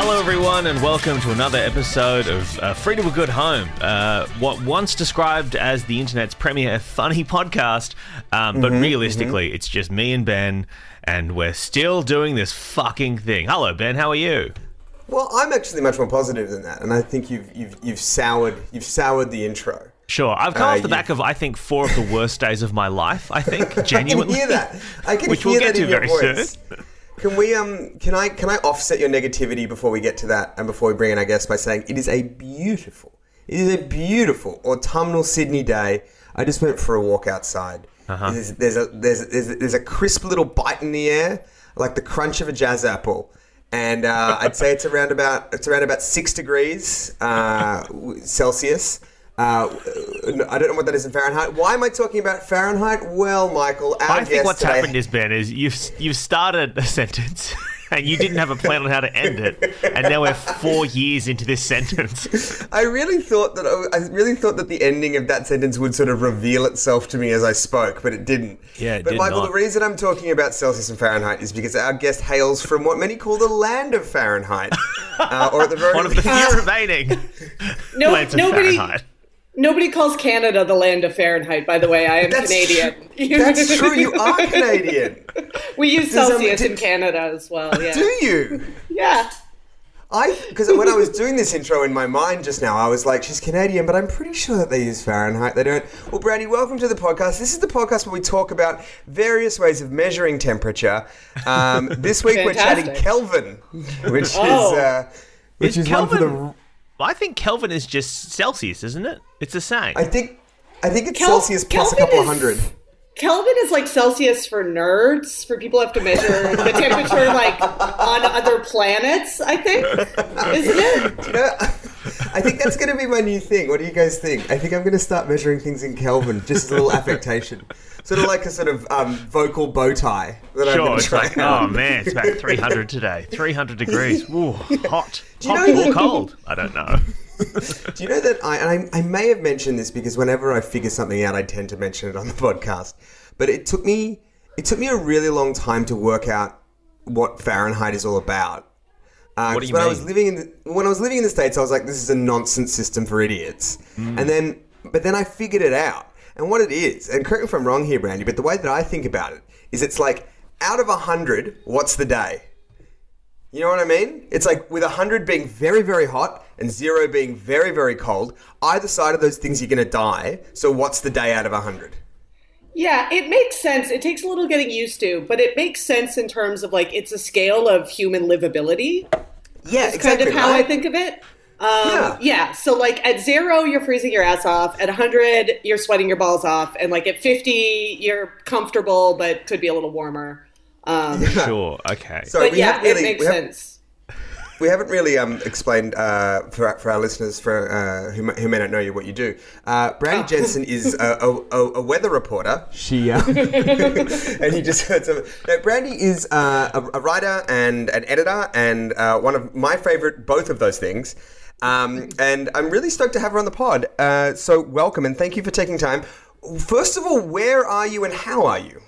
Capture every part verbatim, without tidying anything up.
Hello everyone and welcome to another episode of uh, Free to a Good Home, uh, what once described as the internet's premier funny podcast, um, but mm-hmm, realistically mm-hmm. it's just me and Ben, and we're still doing this fucking thing. Hello Ben, how are you? Well, I'm actually much more positive than that, and I think you've you've you've soured you've soured the intro. Sure, I've come uh, off the back of I think four of the worst days of my life. I think genuinely. I can hear that. I can which hear we'll get that to in your very voice. soon. Can we um can I can I offset your negativity before we get to that and before we bring in our guest by saying it is a beautiful it is a beautiful autumnal Sydney day. I just went for a walk outside. Uh-huh. There's, there's a there's there's there's a crisp little bite in the air, like the crunch of a jazz apple, and uh, I'd say it's around about it's around about six degrees uh, Celsius. Uh, I don't know what that is in Fahrenheit. Why am I talking about Fahrenheit? Well, Michael, our I think what's today... happened is, Ben, is you've you've started a sentence and you didn't have a plan on how to end it, and now we're four years into this sentence. I really thought that I really thought that the ending of that sentence would sort of reveal itself to me as I spoke, but it didn't. Yeah, it but did Michael, not. The reason I'm talking about Celsius and Fahrenheit is because our guest hails from what many call the land of Fahrenheit, uh, or at the very one of the few remaining no, lands of nobody. Fahrenheit. Nobody calls Canada the land of Fahrenheit, by the way. I am that's Canadian. Tr- that's true. You are Canadian. We use Does, Celsius um, did, in Canada as well. Yeah. Do you? Yeah. I because when I was doing this intro in my mind just now, I was like, she's Canadian, but I'm pretty sure that they use Fahrenheit. They don't. Well, Brandy, welcome to the podcast. This is the podcast where we talk about various ways of measuring temperature. Um, this week we're chatting Kelvin, which oh. is uh, which is, is Kelvin, one for the. I think Kelvin is just Celsius, isn't it? It's the same. I think I think it's Kel- Celsius plus Kelvin a couple is, hundred. Kelvin is like Celsius for nerds, for people who have to measure the temperature like on other planets, I think. Isn't it? You know, I think that's going to be my new thing. What do you guys think? I think I'm going to start measuring things in Kelvin, just as a little affectation. Sort of like a sort of um, vocal bow tie. That sure, I'm going to it's try like, out. oh man, it's about three hundred today. three hundred degrees. Ooh, hot. Do you hot know or that- cold? I don't know. Do you know that I, and I, I may have mentioned this because whenever I figure something out, I tend to mention it on the podcast. But it took me, it took me a really long time to work out what Fahrenheit is all about. Uh, what do you when mean? I was living in the, when I was living in the States, I was like, this is a nonsense system for idiots. Mm. And then, but then I figured it out. And what it is, and correct me if I'm wrong here, Brandy, but the way that I think about it is it's like, out of a hundred, what's the day? You know what I mean? It's like with one hundred being very, very hot and zero being very, very cold, either side of those things you're going to die. So what's the day out of one hundred? Yeah, it makes sense. It takes a little getting used to, but it makes sense in terms of like it's a scale of human livability. Yeah, It's exactly. kind of how right? I think of it. Um, Yeah. yeah, so like at zero, you're freezing your ass off. At one hundred, you're sweating your balls off. And like at fifty, you're comfortable, but could be a little warmer. Um, Yeah. Sure, okay. So but we yeah, haven't really, it makes we haven't- sense. We haven't really um, explained uh, for, for our listeners for uh, who, may, who may not know you what you do. Uh, Brandy Oh. Jensen is a, a, a weather reporter. She uh, and you just heard some. No, Brandy is uh, a, a writer and an editor, and uh, one of my favorite both of those things. Um, and I'm really stoked to have her on the pod. Uh, so welcome and thank you for taking time. First of all, where are you and how are you?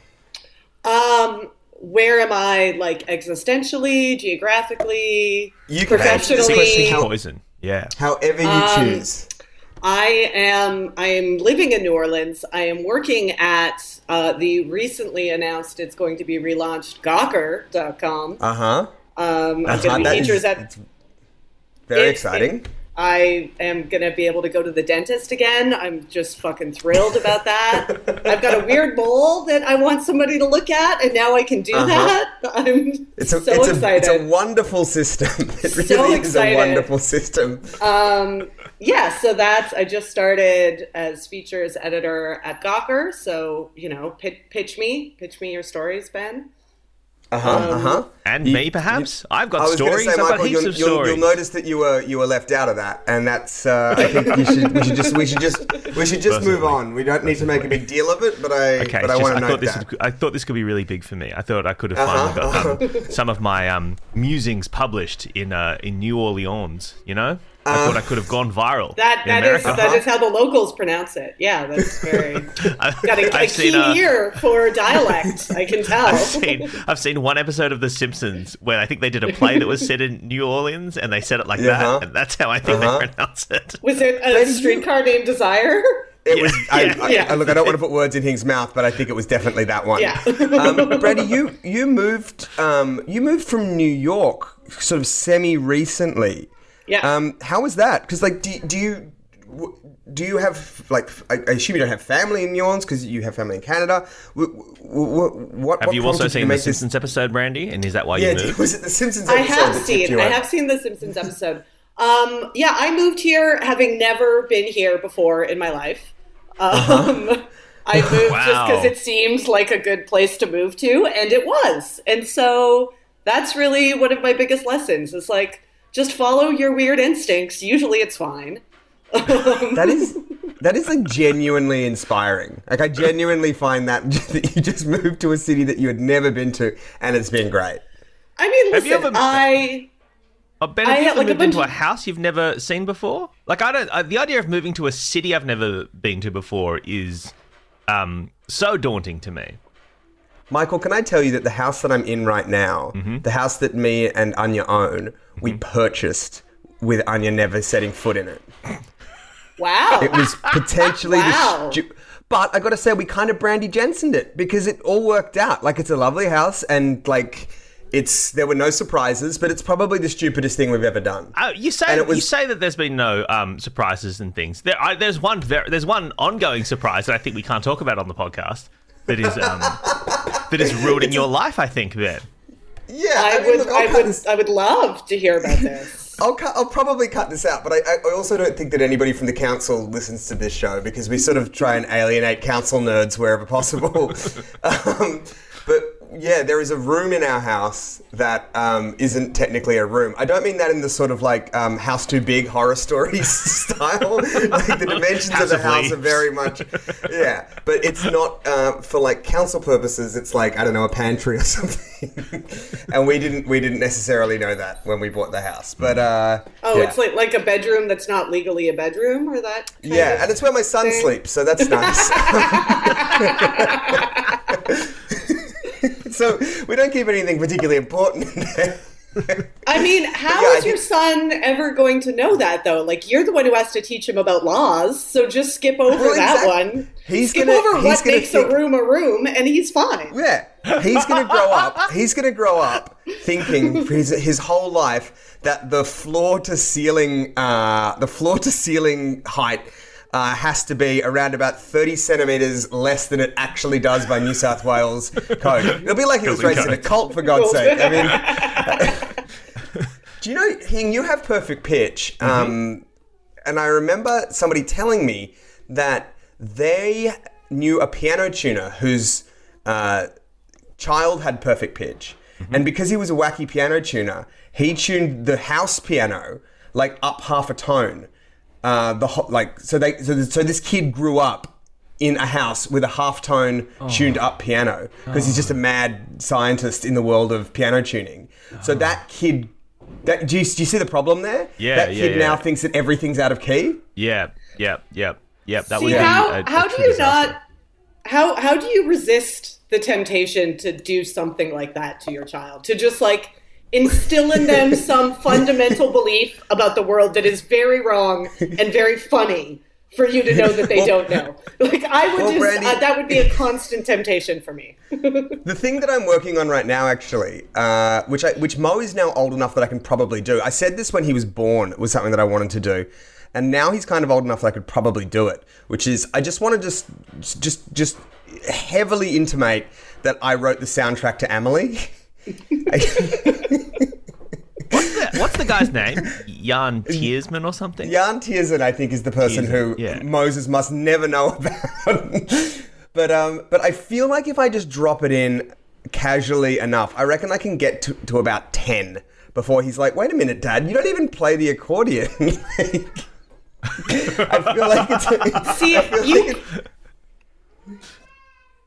Um, where am I, like, existentially, geographically, You can professionally? How- Poison. Yeah. However you Um, choose. I am I am living in New Orleans. I am working at uh, the recently announced, it's going to be relaunched, Gawker dot com. Uh huh. Um, I'm Uh-huh, going to that be is- features at... it's very It's- exciting. it- I am going to be able to go to the dentist again. I'm just fucking thrilled about that. I've got a weird mole that I want somebody to look at, and now I can do Uh-huh. that. I'm It's a, so it's, a, excited. it's a wonderful system. It really So is excited. a wonderful system. Um, yeah, so that's, I just started as features editor at Gawker. So, you know, pitch, pitch me, pitch me your stories, Ben. Uh huh. Um, uh huh. And You- me, perhaps? I've got I was going to stories. say, I've got Michael, heaps you'll, of you'll, stories. you'll notice that you were you were left out of that, and that's. Uh, I think you should, we should just we should just we should just move Mercifully. on. We don't need to make a big deal of it, but I Okay, but I it's just, want I to thought note this that. would, I thought this could be really big for me. I thought I could have Uh-huh, finally got um, some of my um, musings published in uh, in New Orleans. You know, I thought I could have gone viral. That in that is America. that is how the locals pronounce it. Yeah, that's very got a, a I've keen seen, uh, ear for dialect. I can tell. I've seen I've seen one episode of The Simpsons where I think they did a play that was set in New Orleans and they said it like Uh-huh. that, and that's how I think Uh-huh. they pronounce it. Was it a streetcar named Desire? It Yeah, was. I, yeah, I, yeah. I, look, I don't want to put words in Hing's mouth, but I think it was definitely that one. Yeah. um, Brady, you you moved um, you moved from New York sort of semi recently. Yeah. Um, how was that? Because like, do, do you w- do you have like? I, I assume you don't have family in New Orleans because you have family in Canada. W- w- w- what Have what you also prompted seen to the make this- Simpsons episode, Brandy? And is that why Yeah, you moved? was it the Simpsons I episode? have that tipped seen. you I over? have seen the Simpsons episode. Um, yeah, I moved here having never been here before in my life. Um, Uh-huh. I moved just Wow. because it seemed like a good place to move to, and it was. And so that's really one of my biggest lessons. Is like just follow your weird instincts. Usually, it's fine. That is that is like genuinely inspiring. Like I genuinely find that that you just moved to a city that you had never been to, and it's been great. I mean, Have you listen, ever- I. Oh, Ben, I have you have, ever like, a moved bunch into a of- house you've never seen before? Like, I don't. Uh, the idea of moving to a city I've never been to before is um, so daunting to me. Michael, can I tell you that the house that I'm in right now, the house that me and Anya own, we purchased with Anya never setting foot in it. Wow. It was potentially Wow. the stu- but I got to say we kind of Brandy Jensened it because it all worked out. Like it's a lovely house and like it's there were no surprises, but it's probably the stupidest thing we've ever done. Uh, you say And it was- you say that there's been no um, surprises and things. There, I, there's one. There, there's one ongoing surprise that I think we can't talk about on the podcast. That is um, that is ruining your life. I think, Ben. Yeah, I, mean, would. look, I'll I cut would. this- I would love to hear about this. I'll, cut, I'll probably cut this out, but I, I also don't think that anybody from the council listens to this show because we sort of try and alienate council nerds wherever possible. um, but yeah, there is a room in our house that um, isn't technically a room. I don't mean that in the sort of like um, House Too Big horror stories style. Like the dimensions House of the of house Leaves. are very much, yeah. But it's not uh, for like council purposes. It's like I don't know, a pantry or something. And we didn't we didn't necessarily know that when we bought the house. But uh, Oh, yeah. it's like like a bedroom that's not legally a bedroom, or that. Kind Yeah, of and it's where my son thing? sleeps, so that's nice. So we don't keep anything particularly important in there. I mean, how yeah, I is your think- son ever going to know that, though? Like, you're the one who has to teach him about laws, so just skip over Well, that exact- one. He's skip gonna- over he's what gonna makes think- a room a room, and he's fine. Yeah, he's going to grow up. He's going to grow up thinking for his his whole life that the floor to ceiling, uh, the floor to ceiling height. Uh, has to be around about thirty centimetres less than it actually does by New South Wales code. It'll be like he was Building raised in a code. cult, for God's sake. I mean, do you know, Hing, you have perfect pitch. Um, and I remember somebody telling me that they knew a piano tuner whose uh, child had perfect pitch. And because he was a wacky piano tuner, he tuned the house piano like up half a tone. Uh, the ho- like so they so, th- so this kid grew up in a house with a half tone tuned up piano because he's just a mad scientist in the world of piano tuning. So that kid, that do you, do you see the problem there? Yeah, that yeah, kid yeah. now thinks that everything's out of key. Yeah, yeah, yeah, yeah. That See, would be how a, a how true do you disaster. not how how do you resist the temptation to do something like that to your child? To just like instill in them some fundamental belief about the world that is very wrong and very funny for you to know that they don't know. Like I would Well, just Brandy- uh, that would be a constant temptation for me. The thing that I'm working on right now, actually, uh, which I, which Mo is now old enough that I can probably do. I said this when he was born was something that I wanted to do, and now he's kind of old enough that I could probably do it. Which is, I just want to just just just heavily intimate that I wrote the soundtrack to Amelie. What's the guy's name? Jan Tiersman or something? Jan Tiersen, I think, is the person who Tiersen, yeah. Moses must never know about. but um, but I feel like if I just drop it in casually enough, I reckon I can get to, to about ten before he's like, "Wait a minute, Dad, you don't even play the accordion." Like, I feel like it's. See, I feel you like it-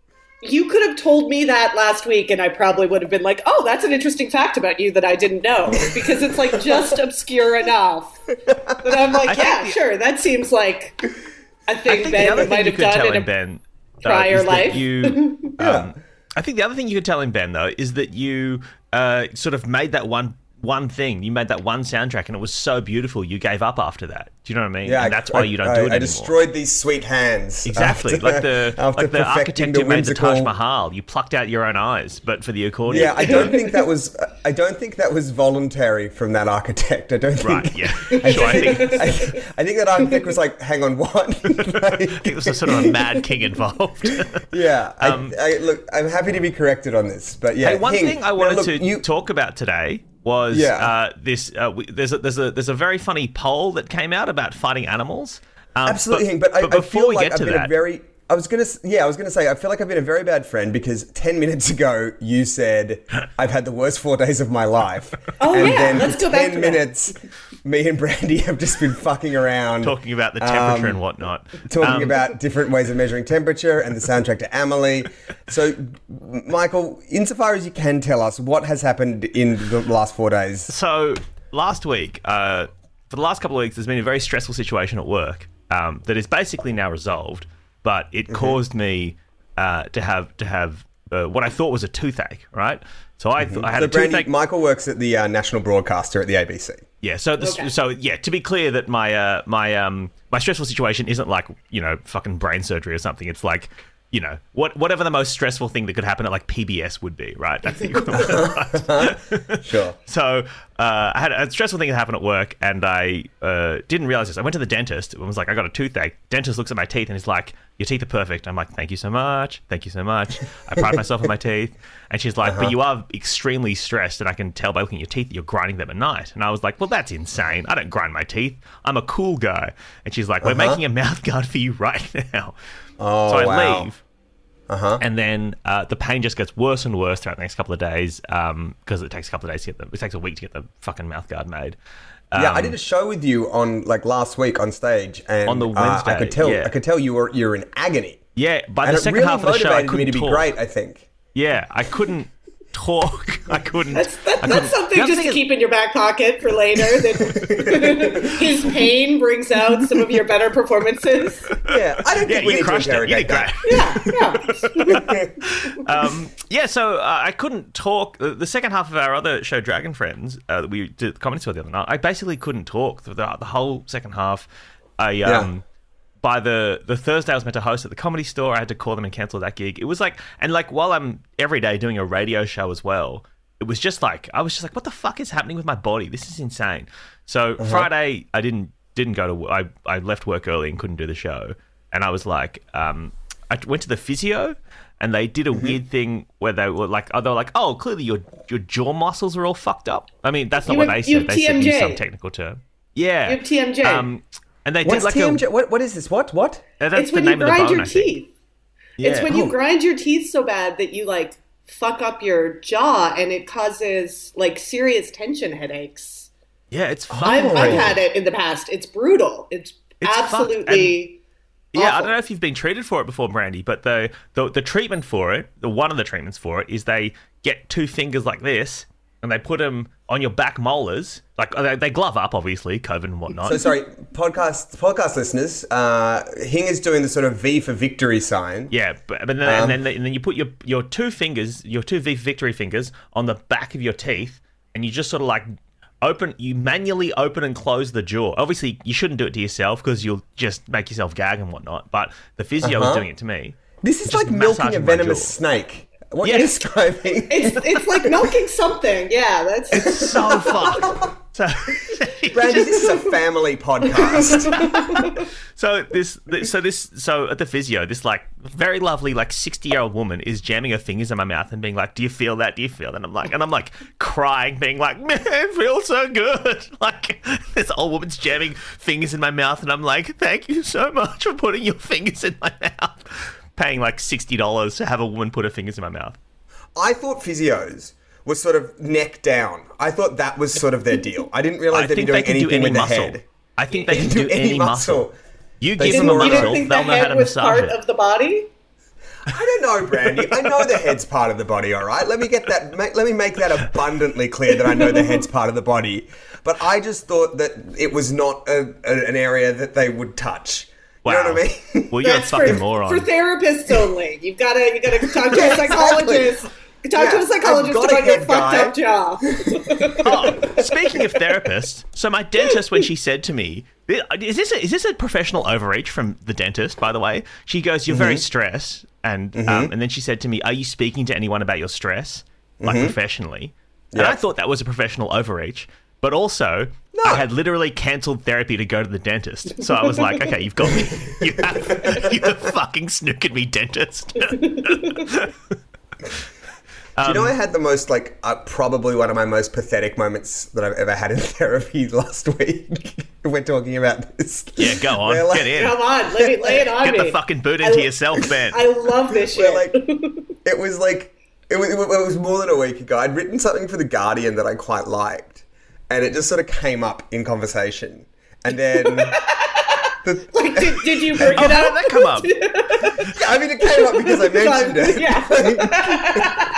You could have told me that last week, and I probably would have been like, "Oh, that's an interesting fact about you that I didn't know," because it's like just obscure enough that I'm like, "Yeah, the, sure, that seems like a thing Ben might have done in a Ben, prior uh, life." You, yeah. um, I think the other thing you could tell him, Ben, though, is that you uh, sort of made that one one thing. You made that one soundtrack, and it was so beautiful. You gave up after that. Do you know what I mean? Yeah, and that's I, why you don't I, do it I anymore. I destroyed these sweet hands. Exactly, after, like the like the architect the who made the whimsical... Taj Mahal. You plucked out your own eyes, but for the accordion. Yeah, I don't think that was. I don't think that was voluntary from that architect. I don't think. Right. Yeah. I, sure, think, I think. I, I think that architect was like, "Hang on, what?" like, I think there's a sort of a mad king involved. yeah. Um, I, I, look, I'm happy to be corrected on this, but yeah. Hey, one Hing, thing I wanted now, look, to you... talk about today was Yeah. uh, this. Uh, we, there's a there's a there's a very funny poll that came out about fighting animals. Um, Absolutely, but, Hing, but, I, but I before feel we like get I've to been that, a very. I was gonna, yeah, I was gonna say, I feel like I've been a very bad friend because ten minutes ago you said I've had the worst four days of my life, Oh, and yeah, then let's for go back ten to that. minutes, me and Brandy have just been fucking around, talking about the temperature um, and whatnot, talking Um, about different ways of measuring temperature and the soundtrack to Amelie. So, Michael, insofar as you can tell us, what has happened in the last four days? So last week, uh, for the last couple of weeks, there's been a very stressful situation at work um, that is basically now resolved, but it Mm-hmm. caused me uh, to have to have uh, what I thought was a toothache, right? So I, th- I had So, a Brandy, toothache. Michael works at the uh, national broadcaster at the A B C. Yeah, so this, Okay. so yeah, to be clear that my uh, my um my stressful situation isn't like, you know, fucking brain surgery or something. It's like, you know, what whatever the most stressful thing that could happen at like P B S would be, right? That's the equivalent, right? Sure. So uh, I had a stressful thing that happened at work, and I uh, didn't realize this. I went to the dentist and was like, I got a toothache. Dentist looks at my teeth and he's like, your teeth are perfect. I'm like, thank you so much. Thank you so much. I pride myself on my teeth. And she's like, but you are extremely stressed, and I can tell by looking at your teeth that you're grinding them at night. And I was like, well, that's insane. I don't grind my teeth. I'm a cool guy. And she's like, we're Uh-huh. making a mouth guard for you right now. Oh, so I wow. leave. Uh-huh. And then uh, the pain just gets worse and worse throughout the next couple of days because it takes a couple of days to get them. It takes a week to get the fucking mouth guard made. Um, Yeah, I did a show with you on like last week on stage, and On the uh, I Wednesday, could tell, yeah. I could tell you were you're in agony. Yeah, by And the it second really half of the show, I motivated couldn't me to be talk. great, I think. Yeah, I couldn't talk. I couldn't. That's, that, I that's couldn't- something the other just thing to is- keep in your back pocket for later. That his pain brings out some of your better performances. Yeah, I don't Yeah, think we you need to crushed it. You interrogate did great. that. Yeah, yeah. um, yeah, so uh, I couldn't talk. The, the second half of our other show, Dragon Friends, uh, that we did the comedy tour the other night, I basically couldn't talk the, the, the whole second half. I um, by the the Thursday I was meant to host at the Comedy Store, I had to call them and cancel that gig. It was like, and like while I'm every day doing a radio show as well, it was just like I was just like, what the fuck is happening with my body? This is insane. So Friday I didn't didn't go to I I left work early and couldn't do the show, and I was like, um, I went to the physio. And they did a Mm-hmm. weird thing where they were like, oh, they were like, oh, clearly your your jaw muscles are all fucked up. I mean, that's not You what have- they you said. have They said use T M J. some technical term. Yeah. You have T M J. Um, and they What's did like T M J? a. What, what is this? What? What? uh, That's It's the when you name of the grind bone, your I think. teeth. Yeah. It's when Oh. you grind your teeth so bad that you like fuck up your jaw, and it causes like serious tension headaches. Yeah, it's fun. I've, Oh. I've had it in the past. It's brutal. It's, It's fucked. absolutely. Yeah, I awful. don't know if you've been treated for it before, Brandy, but the, the the treatment for it, the one of the treatments for it, is they get two fingers like this, and they put them on your back molars. Like they, they glove up, obviously, COVID and whatnot. So sorry, podcast podcast listeners. Uh, Hing is doing the sort of V for victory sign. Yeah, but, but then, Um, and then and then you put your your two fingers, your two V victory fingers, on the back of your teeth, and you just sort of like open, you manually open and close the jaw. Obviously, you shouldn't do it to yourself because you'll just make yourself gag and whatnot. But the physio Uh-huh. was doing it to me. This is Just like milking a massaging my venomous jaw. snake. What Yeah. you're describing. It's it's like milking something. Yeah, that's. So fucked. So, Brandy, this is a family podcast. so this, this, so this, so at the physio, this like very lovely, like sixty year old woman is jamming her fingers in my mouth and being like, "Do you feel that? Do you feel that?" And I'm like, and I'm like crying, being like, "Man, it feels so good." Like this old woman's jamming fingers in my mouth, and I'm like, "Thank you so much for putting your fingers in my mouth." Paying like sixty dollars to have a woman put her fingers in my mouth. I thought physios was sort of neck down. I thought that was sort of their deal. I didn't realize I they'd be think doing they can do anything any with the muscle. head. I think they can do any muscle. You They give them a seem You alright. muscle, don't think they'll the know how head to was massage part it. of the body? I don't know, Brandy. I know the head's part of the body, all right? Let me get that. Make, let me make that abundantly clear that I know the head's part of the body. But I just thought that it was not a, a, an area that they would touch. You Wow. know what I mean? Well, you're That's a fucking for, moron. for therapists only. You've got to you got to talk to Yeah, a psychologist. exactly. Talk to Yeah, a psychologist I've got a about your head fucked guy. up jaw. Oh, speaking of therapists, so my dentist, when she said to me, "Is this a, is this a professional overreach from the dentist?" By the way, she goes, "You're Mm-hmm. very stressed," and um, and then she said to me, "Are you speaking to anyone about your stress, like professionally?" And Yeah. I thought that was a professional overreach, but also No. I had literally cancelled therapy to go to the dentist. So I was like, "Okay, you've got me. You have, you have fucking snookered me, dentist." Do you know I had the most, like, uh, probably one of my most pathetic moments that I've ever had in therapy last week? We're talking about this. Yeah, go on, Where, like, get in, Come on, let me lay it on get me. the fucking boot into I- yourself, Ben. I love this shit. Where, like, it was like, it was, it was more than a week ago. I'd written something for The Guardian that I quite liked, and it just sort of came up in conversation. And then... the, Like, did, did you bring Oh, it how up? did that come up? yeah, I mean, it came up because I mentioned it. Yeah.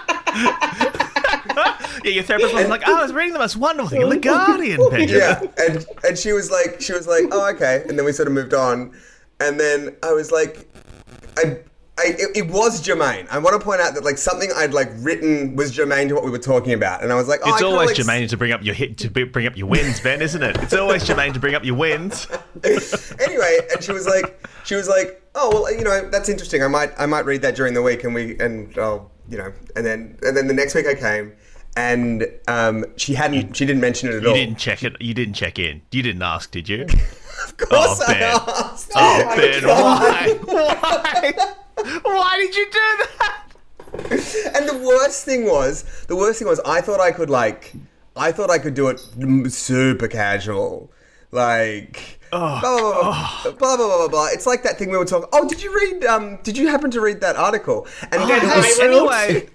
Yeah, your therapist was like, "Oh, I was reading the most wonderful thing in The Guardian, Benjamin." Yeah, and and she was like, she was like, oh, okay, and then we sort of moved on, and then I was like, I, I, it, it was germane. I want to point out that like something I'd like written was germane to what we were talking about, and I was like, oh, I It's kinda, always like, germane to bring up your hit to be- bring up your wins, Ben, isn't it? It's always germane to bring up your wins. Anyway, and she was like, she was like, oh well, you know, that's interesting. I might, I might read that during the week, and we, and oh, you know, and then, and then the next week I came. And um, she hadn't. She didn't mention it at You all. didn't check it. You didn't check in. You didn't ask, did you? Of course, Oh, I Ben. asked. Oh, my Ben, God. why? Why? Why did you do that? And the worst thing was, the worst thing was, I thought I could like, I thought I could do it m- super casual, like. Oh, blah, blah, blah, blah, blah, blah, blah, blah. It's like that thing we were talking. Oh, did you read? Um, did you happen to read that article? And Oh, it was- anyway.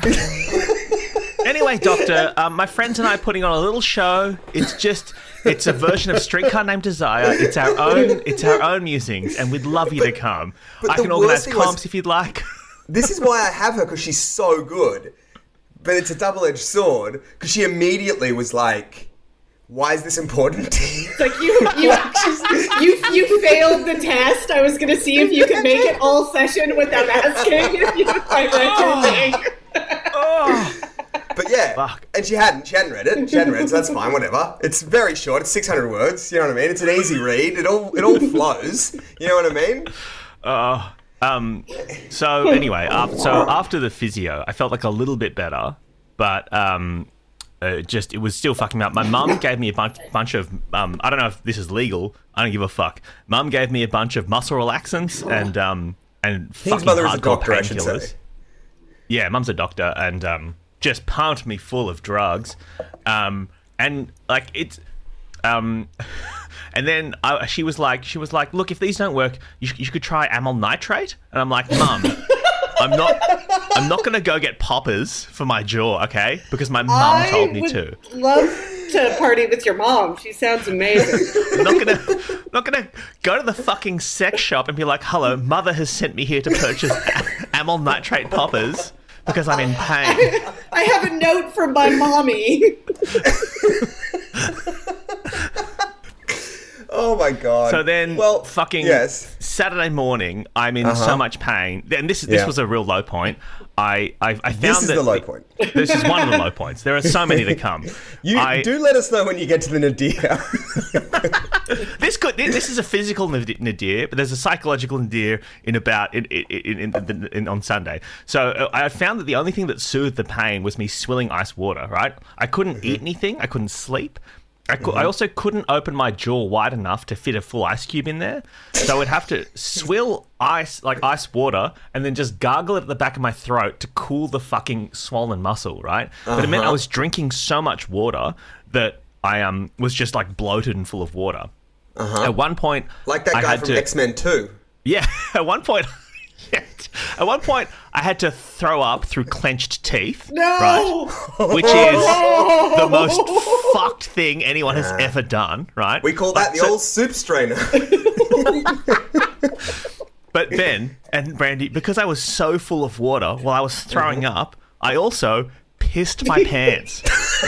Anyway, Doctor, um, my friends and I are putting on a little show. It's just, it's a version of Streetcar Named Desire. It's our own, it's our own musings, and we'd love you to come. but I the can worst organise thing comps was- if you'd like. this is why I have her, because she's so good. But it's a double-edged sword, because she immediately was like, "Why is this important to you?" Like you, you, you, you failed the test. I was gonna see if you could make it all session without asking if you I read your thing. Oh. But yeah, Fuck. and she hadn't. She hadn't read it. She hadn't read it, so that's fine. Whatever. It's very short. It's six hundred words. You know what I mean? It's an easy read. It all it all flows. You know what I mean? Uh, um. So anyway, after, so after the physio, I felt like a little bit better, but um, uh, just it was still fucking me up. My mum gave me a bunch bunch of um. I don't know if this is legal. I don't give a fuck. Mum gave me a bunch of muscle relaxants and um and His fucking mother is a hardcore doctor, I should painkillers. say. Yeah, mum's a doctor and um, just pumped me full of drugs. Um, and like it's um, and then I, she was like, she was like, look, if these don't work, you, you could try amyl nitrate. And I'm like, Mum, I'm not, I'm not gonna go get poppers for my jaw, okay? Because my mum I told me would to. love to party with your mom. She sounds amazing. I'm not gonna, I'm not gonna go to the fucking sex shop and be like, hello, mother has sent me here to purchase amyl nitrate poppers because I'm in pain. I have a note from my mommy. Oh my god. So then, well, fucking yes. Saturday morning, I'm in Uh-huh. so much pain. And this this Yeah. was a real low point. I I, I found This is that the low point. This is one of the low points. There are so many to come. You I, do let us know when you get to the nadir. This could this is a physical nad- nadir, but there's a psychological nadir in about in in, in, in, in on Sunday. So uh, I found that the only thing that soothed the pain was me swilling ice water. Right, I couldn't Mm-hmm. eat anything. I couldn't sleep. I, cou- I also couldn't open my jaw wide enough to fit a full ice cube in there. So I would have to swill ice, like ice water, and then just gargle it at the back of my throat to cool the fucking swollen muscle, right? But it meant I Uh-huh. was drinking so much water that I um was just like bloated and full of water. Uh-huh. At one point, Like that I guy had from to, X-Men two. Yeah, at one point, yeah, at one point, I had to throw up through clenched teeth. No! Right? Which is the most fucked thing anyone has ever done, right? We call that Like, the so- old soup strainer. But Ben and Brandy, because I was so full of water while I was throwing mm-hmm. up, I also pissed my pants.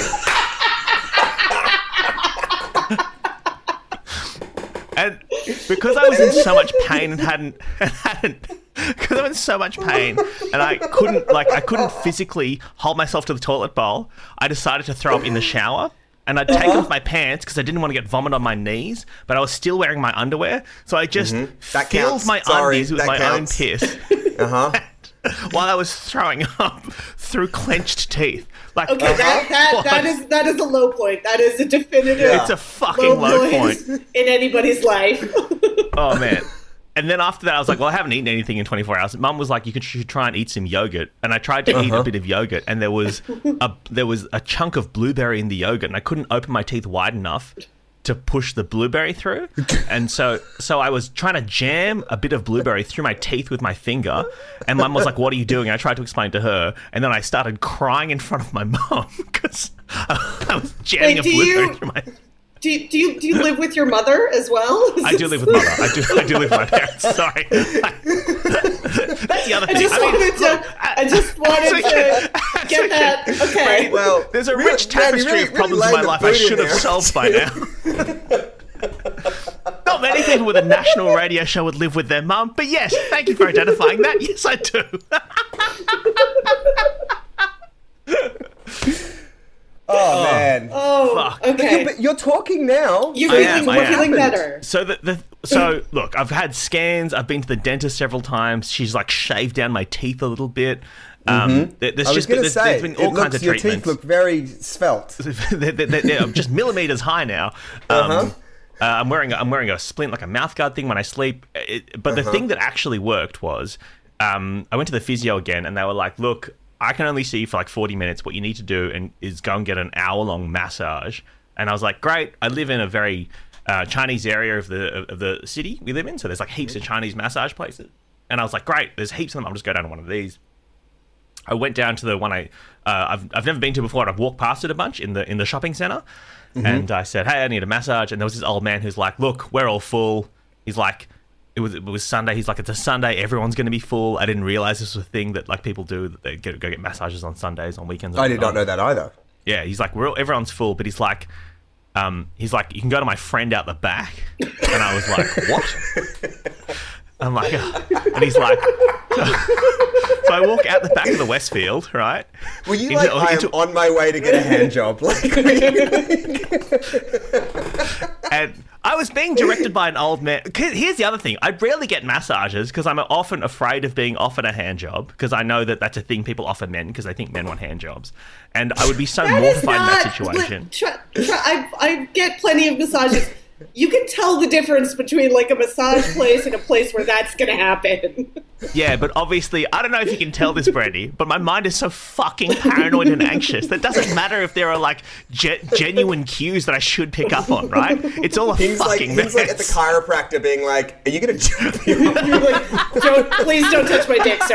And because I was in so much pain and hadn't, and hadn't, because I was in so much pain and I couldn't, like, I couldn't physically hold myself to the toilet bowl, I decided to throw up in the shower. And I'd taken off my pants because I didn't want to get vomit on my knees, but I was still wearing my underwear. So I just mm-hmm. filled counts. my Sorry, undies with my counts. own piss. Uh-huh. While I was throwing up through clenched teeth. Like, okay, that, that, that is that is a low point. That is a definitive Yeah. It's a fucking low, low point. in anybody's life. Oh, man. And then after that, I was like, well, I haven't eaten anything in twenty-four hours. Mum was like, you could should try and eat some yogurt. And I tried to uh-huh. eat a bit of yogurt, and there was a there was a chunk of blueberry in the yogurt, and I couldn't open my teeth wide enough to push the blueberry through. And so so I was trying to jam a bit of blueberry through my teeth with my finger, and Mum was like, what are you doing? And I tried to explain to her, and then I started crying in front of my mum because I was jamming Wait, a blueberry you... through my... Do you, do you do you live with your mother as well? I do live with mother. I do I do live with my parents. Sorry. That's the other thing. I just I mean, wanted to. look, I just wanted okay. to get that. Okay. Well, there's a really, rich tapestry really, of problems really in my life I should have solved by now. Not many people with a national radio show would live with their mum, but yes, thank you for identifying that. Yes, I do. Oh, man. Oh, fuck. okay. But you're talking now. You're I feeling, am, I we're am. feeling better. So the, the so look, I've had scans. I've been to the dentist several times. She's like shaved down my teeth a little bit. Um, mm-hmm. there, there's I was just going been, to there's, say, there's been all it kinds looks, of your treatments. teeth look very svelte. they're, they're, they're, I'm just millimeters high now. Um, Uh-huh. uh, I'm wearing I'm wearing a splint, like a mouth guard thing when I sleep. It, but the Uh-huh. thing that actually worked was um, I went to the physio again, and they were like, "Look, I can only see you for like forty minutes. What you need to do and is go and get an hour long massage." And I was like, "Great! I live in a very uh, Chinese area of the of the city we live in, so there's like heaps of Chinese massage places." And I was like, "Great! There's heaps of them. I'll just go down to one of these." I went down to the one I uh, I've I've never been to before. And I've walked past it a bunch in the in the shopping center, mm-hmm. and I said, "Hey, I need a massage." And there was this old man who's like, "Look, we're all full." He's like, "It was it was Sunday." He's like, "It's a Sunday. Everyone's going to be full." I didn't realize this was a thing that like people do. That they get, go get massages on Sundays, on weekends. I did not know that either. Yeah, he's like, "We're all, everyone's full," but he's like, um, he's like, "You can go to my friend out the back," and I was like, "What?" I'm like, oh. And he's like, so I walk out the back of the Westfield, right? Were you into, like, I am into, on my way to get a hand job? Like, and I was being directed by an old man. Here's the other thing. I rarely get massages because I'm often afraid of being offered a hand job because I know that that's a thing people offer men because they think men want hand jobs. And I would be so that mortified not, in that situation. Like, try, try, I, I get plenty of massages. You can tell the difference between like a massage place and a place where that's going to happen. Yeah, but obviously, I don't know if you can tell this, Brandy, but my mind is so fucking paranoid and anxious that it doesn't matter if there are like ge- genuine cues that I should pick up on, right? It's all a he's fucking like, mess. he's like at the chiropractor being like, "Are you going to jump me off?" You're like, don't, please don't touch my dick,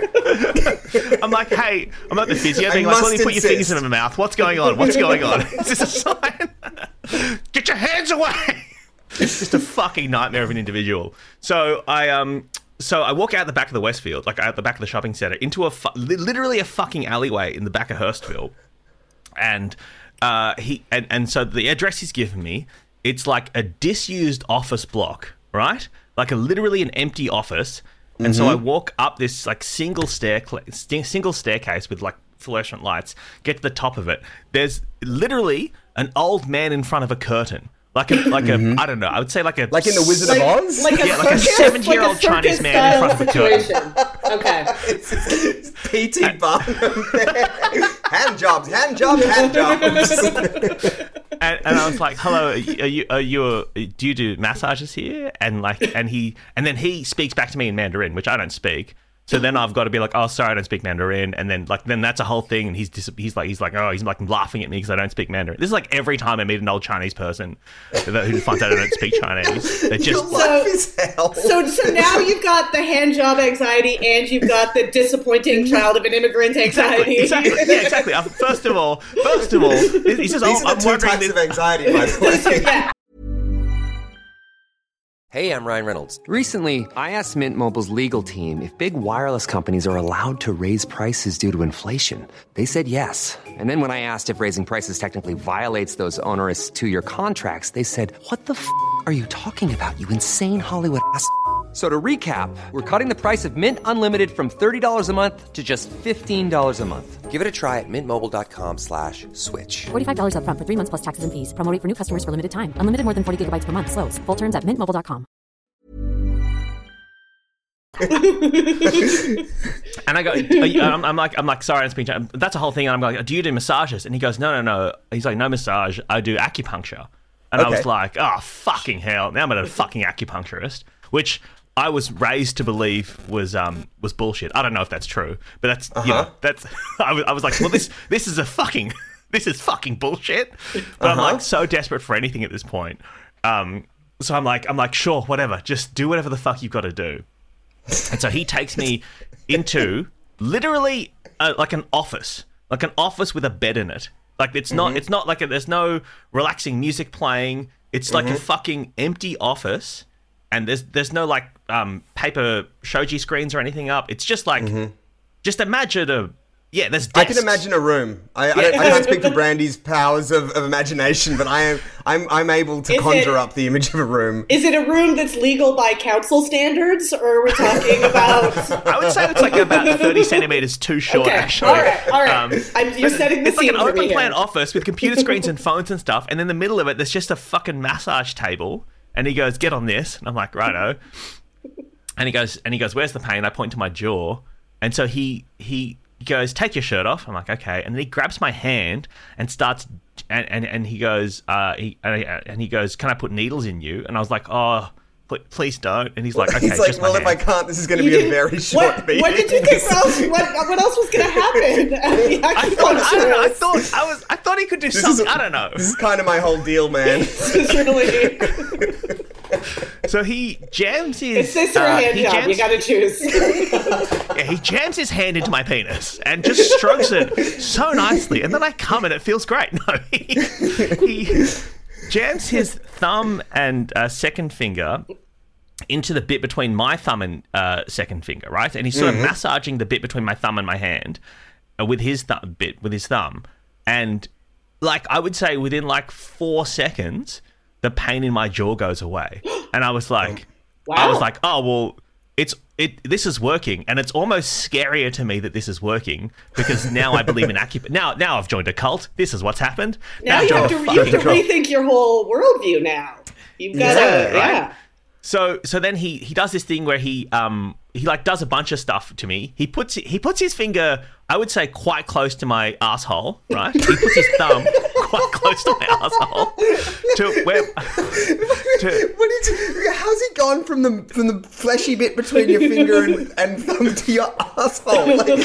sir. I'm like, hey, I'm at the physio being I like, let me must put your fingers insist. in my mouth. What's going on? What's going on? Is this a sign? Get your hands away! It's just a fucking nightmare of an individual. So I um, so I walk out the back of the Westfield, like out the back of the shopping center, into a fu- literally a fucking alleyway in the back of Hurstville, and uh, he and and so the address he's given me, it's like a disused office block, right? Like a literally an empty office, and mm-hmm. so I walk up this like single stair st- single staircase with like fluorescent lights, get to the top of it. There's literally an old man in front of a curtain. Like a, like mm-hmm. a, I don't know. I would say like a, like in the Wizard like, of Oz, like a yeah, like a circus, seventy-year-old like a Chinese man in front of a curtain. Okay. It's P T Barnum. Hand jobs, hand jobs, hand jobs. and, and I was like, "Hello, are you, are you, a, do you do massages here?" And like, and he, and then he speaks back to me in Mandarin, which I don't speak. So then I've got to be like, "Oh, sorry, I don't speak Mandarin," and then like then that's a whole thing. And he's dis- he's like he's like, "Oh, he's like laughing at me because I don't speak Mandarin." This is like every time I meet an old Chinese person who finds out I don't speak Chinese. They just Your life is hell. So so now you've got the hand job anxiety and you've got the disappointing child of an immigrant anxiety. Exactly, exactly. Yeah, exactly. Uh, First of all, first of all, he says, These "Oh, are the I'm two wondering types this." of anxiety, by the way. Yeah. Hey, I'm Ryan Reynolds. Recently, I asked Mint Mobile's legal team if big wireless companies are allowed to raise prices due to inflation. They said yes. And then when I asked if raising prices technically violates those onerous two-year contracts, they said, what the f*** are you talking about, you insane Hollywood ass f- So to recap, we're cutting the price of Mint Unlimited from thirty dollars a month to just fifteen dollars a month. Give it a try at mintmobile.com slash switch. forty-five dollars up front for three months plus taxes and fees. Promo rate for new customers for limited time. Unlimited more than forty gigabytes per month. Slows full terms at mint mobile dot com. And I go, I'm, I'm like, I'm like, sorry, I'm speaking. That's a whole thing. And I'm like, do you do massages? And he goes, no, no, no. He's like, no massage. I do acupuncture. And Okay. I was like, oh, fucking hell. Now I'm at a fucking acupuncturist, which I was raised to believe was um was bullshit. I don't know if that's true, but that's you know that's I was, I was like, well, this this is a fucking this is fucking bullshit. But I'm like so desperate for anything at this point. Um, so I'm like I'm like sure, whatever, just do whatever the fuck you've got to do. And so he takes me into literally uh, like an office, like an office with a bed in it. Like it's not Mm-hmm. it's not like a, there's no relaxing music playing. It's like a fucking empty office. And there's there's no like um, paper shoji screens or anything up. It's just like, just imagine a yeah. There's desks. I can imagine a room. I, I, don't, I can't speak for Brandy's powers of, of imagination, but I am I'm I'm able to Is conjure it- up the image of a room. Is it a room that's legal by council standards, or are we talking about? I would say it's like about thirty centimeters too short. Okay, Actually, all right, all right. Um, I'm, you're setting the it's like scene an for open me plan here. office with computer screens and phones and stuff, and in the middle of it, there's just a fucking massage table. And he goes, "Get on this," and I'm like, "Righto." And he goes, and he goes, "Where's the pain?" I point to my jaw, and so he he goes, "Take your shirt off." I'm like, "Okay," and then he grabs my hand and starts, and and, and he goes, uh, he and he goes, "Can I put needles in you?" And I was like, "Oh, pl- please don't." And he's like, "Okay, He's like, just my well, if I hand." can't, this is going to You be a didn't- very short what, meeting. what did you think else? What, what else was going to happen? at the I thought, I don't know. I acupuncturist? thought I was. I thought he could do This something. is- I don't know. This is kind of my whole deal, man. This is really. So he jams his. It's this or a uh, hand he job. jams- You got to choose. Yeah, he jams his hand into my penis and just strokes it so nicely, and then I come and it feels great. No, he, he jams his thumb and uh, second finger into the bit between my thumb and uh, second finger, right? And he's sort of massaging the bit between my thumb and my hand uh, with his th- bit with his thumb, and like I would say within like four seconds, the pain in my jaw goes away, and I was like, Wow. I was like, oh well. It's it. This is working, and it's almost scarier to me that this is working because now I believe in acupuncture. Now, now I've joined a cult. This is what's happened. Now I've you joined have a to you have to fucking cult. rethink your whole worldview. Now you've got to Yeah, yeah. right? So, so then he he does this thing where he um he like does a bunch of stuff to me. He puts he puts his finger, I would say, quite close to my asshole. Right? He puts his thumb quite close to my asshole. To where? To, What did you, how's he gone from the from the fleshy bit between your finger and, and thumb to your asshole? Like,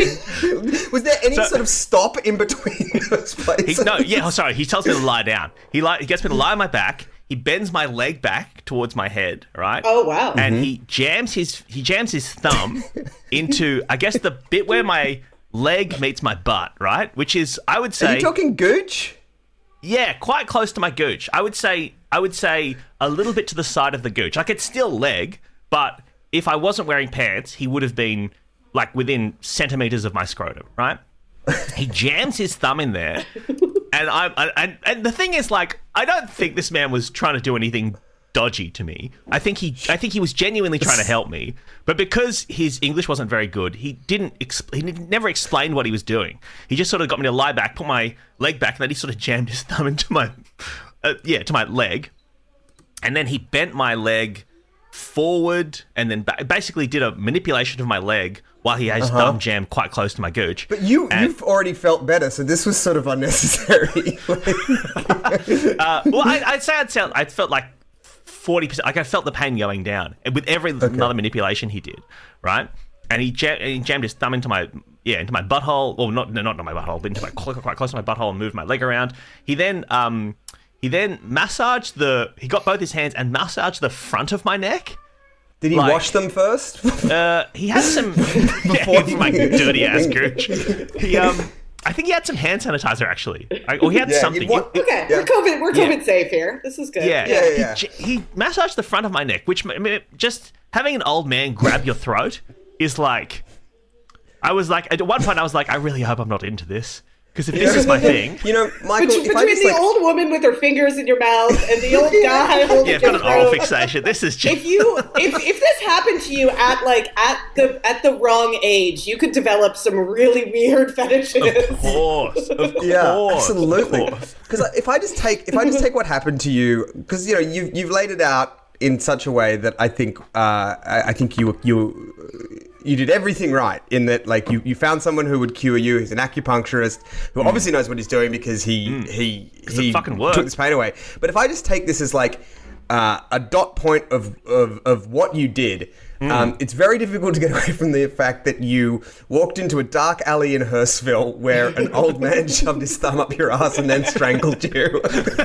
was there any So- sort of stop in between those places? He, no, yeah, oh, sorry. He tells me to lie down. He li- he gets me to lie on my back. He bends my leg back towards my head, right? Oh wow. And he jams his he jams his thumb into, I guess, the bit where my leg meets my butt, right? Which is, I would Are say, you talking gooch? yeah, quite close to my gooch. I would say, I would say a little bit to the side of the gooch. Like it's still leg, but if I wasn't wearing pants, he would have been like within centimeters of my scrotum, right? He jams his thumb in there, and I, I and and the thing is, like, I don't think this man was trying to do anything dodgy to me. I think he, I think he was genuinely trying to help me, but because his English wasn't very good, he didn't, exp- he never explained what he was doing. He just sort of got me to lie back, put my leg back, and then he sort of jammed his thumb into my, uh, yeah, to my leg, and then he bent my leg forward, and then ba- basically did a manipulation of my leg while he had his thumb jammed quite close to my gooch. But you And- you've already felt better, so this was sort of unnecessary. Uh, well, I, I'd say I'd felt, I felt like forty percent. Like I felt the pain going down, and with every another manipulation he did, right? And he, jam, and he jammed his thumb into my yeah into my butthole, or not no, not into my butthole, but into my quite close to my butthole, and moved my leg around. He then um he then massaged the he got both his hands and massaged the front of my neck. Did he Like- wash them first? Uh, he had some before my dirty ass gooch. He um I think he had some hand sanitizer actually, I, or he had Yeah, something. it- what- It- Okay, Yeah. we're COVID. We're COVID Yeah. safe here. This is good. Yeah, Yeah, yeah, He, he massaged the front of my neck, which I mean, just having an old man grab your throat is like. I was like, at one point, I was like, I really hope I'm not into this because if this is my thing, You know, Michael, Bet- if I between just the like, old woman with her fingers in your mouth and the old guy holding yeah, I've your got an oral throat. fixation. This is just. If you if if this happened to you at like at the at the wrong age, you could develop some really weird fetishes. Of course, of course, yeah, absolutely. of course. Because if I just take if I just take what happened to you, because you know you've you've laid it out in such a way that I think uh, I, I think you you you did everything right in that like you, you found someone who would cure you. He's an acupuncturist who Mm. obviously knows what he's doing because he he he it fucking works. took this pain away. But if I just take this as like uh, a dot point of, of of what you did. Mm. Um, it's very difficult to get away from the fact that you walked into a dark alley in Hurstville where an old man shoved his thumb up your ass and then strangled you.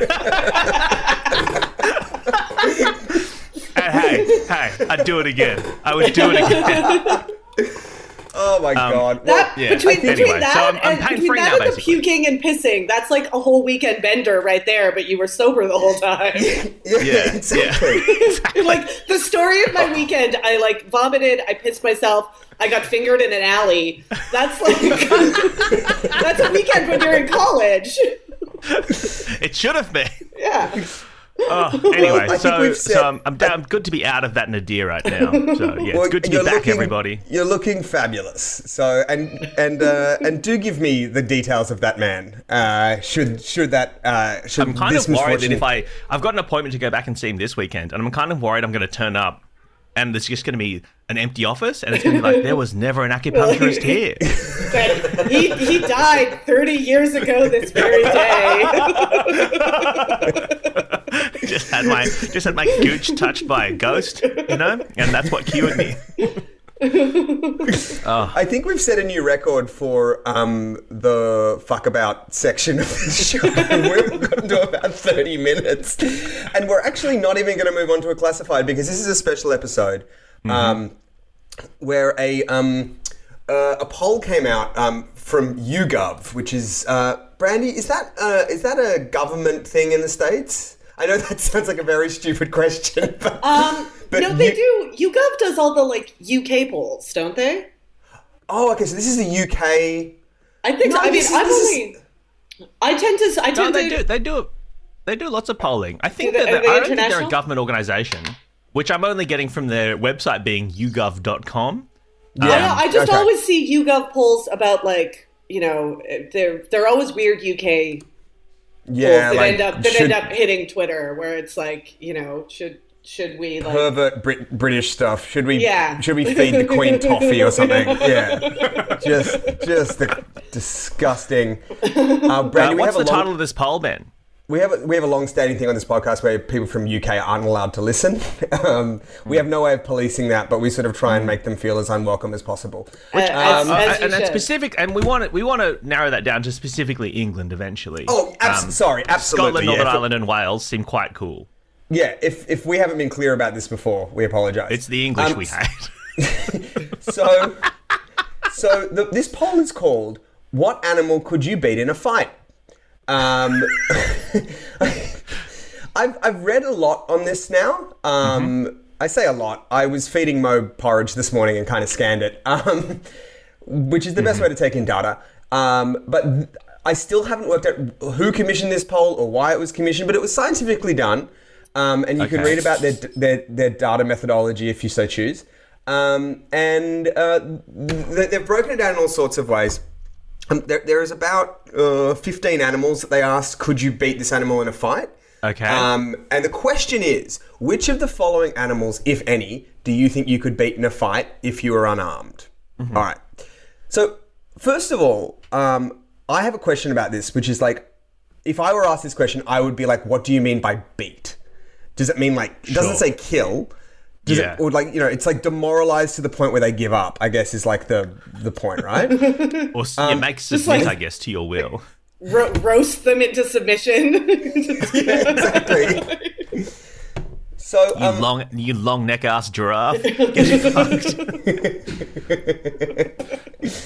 Hey, hey, I'd do it again. I would do it again. Oh my god! That yeah. between, Anyway, between that so I'm- I'm and pain between free that now, and the basically. puking and pissing, that's like a whole weekend bender right there. But you were sober the whole time. Yeah, Yeah, exactly. Like the story of my weekend, I like vomited, I pissed myself, I got fingered in an alley. That's like that's a weekend when you're in college. It should have been. Yeah. Oh, anyway, I think so, we've said- so I'm, I'm, down, good to be out of that nadir right now. So yeah, Well, it's good to be you're back, looking- everybody. You're looking fabulous. So and and uh, and do give me the details of that man. Uh, should should that uh, should I'm kind this of worried that misfortune- if I I've got an appointment to go back and see him this weekend, and I'm kind of worried I'm going to turn up, and there's just going to be an empty office, and it's going to be like there was never an acupuncturist here. But he he died thirty years ago this very day. just had my just had my gooch touched by a ghost, you know, and that's what cured me. I think we've set a new record for um, the fuck about section of the show. We've gotten to about thirty minutes. And we're actually not even going to move on to a classified because this is a special episode um, where a um, uh, a poll came out um, from YouGov, which is, uh, Brandy, is that, uh, is that a government thing in the States? I know that sounds like a very stupid question, but... Um, But no, they you- do. YouGov does all the like U K polls, don't they? Oh, okay, so this is the U K... I think. No, so. I mean, this is- I'm this is- only. I tend to. I No, tend they to. do. They do. They do lots of polling. I think Do they- that are they I don't think they're international? a government organisation, which I'm only getting from their website being u gov dot com. I, know, I just okay. always see YouGov polls about like you know they're they're always weird U K Yeah, polls that like, end up that should end up hitting Twitter where it's like you know should should we like pervert Brit- British stuff. Should we? Yeah. Should we feed the Queen toffee or something? Yeah. Just, just the disgusting. Uh, Brandy, Uh, we what's have the a long, title of this poll, Ben? We have a, we have a long-standing thing on this podcast where people from U K aren't allowed to listen. um, we have no way of policing that, but we sort of try and make them feel as unwelcome as possible. uh, as, um, as you and that's should. specific, and we want to we want to narrow that down to specifically England eventually. Oh, abs- Um, sorry, absolutely. Scotland, yeah. Northern If- Ireland, and Wales seem quite cool. Yeah, if if we haven't been clear about this before, we apologise. It's the English Um, we hate. So, so the, this poll is called "What animal could you beat in a fight?" Um, I've I've read a lot on this now. Um, Mm-hmm. I say a lot. I was feeding Mo porridge this morning and kind of scanned it, um, which is the best way to take in data. Um, but th- I still haven't worked out who commissioned this poll or why it was commissioned. But it was scientifically done, um, and you can Okay. read about their their their data methodology if you so choose. Um, and uh, th- they've broken it down in all sorts of ways. Um, there, there is about uh, fifteen animals that they asked, could you beat this animal in a fight? Okay. Um, and the question is, which of the following animals, if any, do you think you could beat in a fight if you were unarmed? Mm-hmm. All right. So, first of all, um, I have a question about this, which is like, if I were asked this question, I would be like, what do you mean by beat? Does it mean like, it doesn't Sure. say kill. Does Yeah. it, or like, you know, it's like demoralized to the point where they give up, I guess is like the the point, right? Or s- Um, you make submit, like- I guess, to your will. Ro- roast them into submission. Yeah, exactly. So, You um, long, you long neck ass giraffe. Get fucked.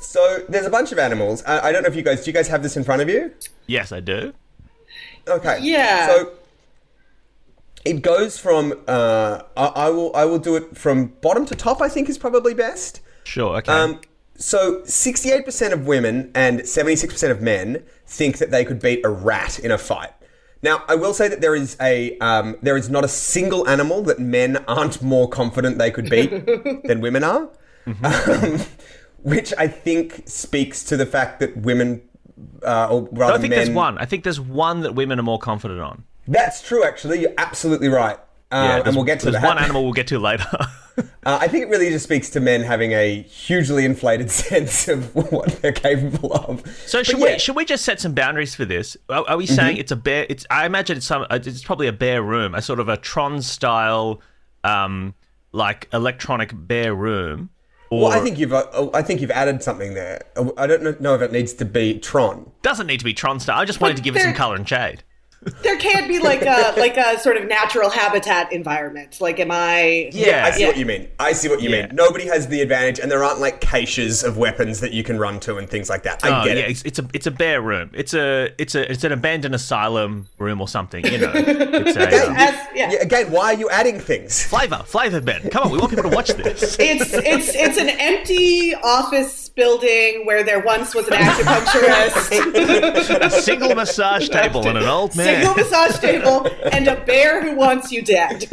So there's a bunch of animals. I, I don't know if you guys, do you guys have this in front of you? Yes, I do. Okay. Yeah. So it goes from, uh, I, I will I will do it from bottom to top, I think is probably best. Sure, okay. Um, so sixty-eight percent of women and seventy-six percent of men think that they could beat a rat in a fight. Now, I will say that there is a um, there is not a single animal that men aren't more confident they could beat than women are, mm-hmm. um, which I think speaks to the fact that women, uh, or rather I don't think men... there's one. I think there's one that women are more confident on. That's true, actually. You're absolutely right. Um, Yeah, and we'll get to there's that. one animal we'll get to later. uh, I think it really just speaks to men having a hugely inflated sense of what they're capable of. So should But yeah. we should we just set some boundaries for this? Are, are we saying Mm-hmm. it's a bear? It's I imagine it's some. It's probably a bear room, a sort of a Tron style, um, like electronic bear room. Or Well, I think you've uh, I think you've added something there. I don't know if it needs to be Tron. doesn't need to be Tron style. I just wanted to give it some there- color and shade. There can't be like a like a sort of natural habitat environment. Like, am I? Yeah. I see Yeah. what you mean. I see what you Yeah. mean. Nobody has the advantage, and there aren't like caches of weapons that you can run to and things like that. I Oh, get yeah, it. it's, it's a it's a bear room. It's a it's a it's an abandoned asylum room or something. You know, it's a Again, um, As- yeah. yeah, again, why are you adding things? flavor flavor Ben. Come on, we want people to watch this. It's it's it's an empty office building where there once was an acupuncturist, A single massage table and an old man. single massage table, and a bear who wants you dead.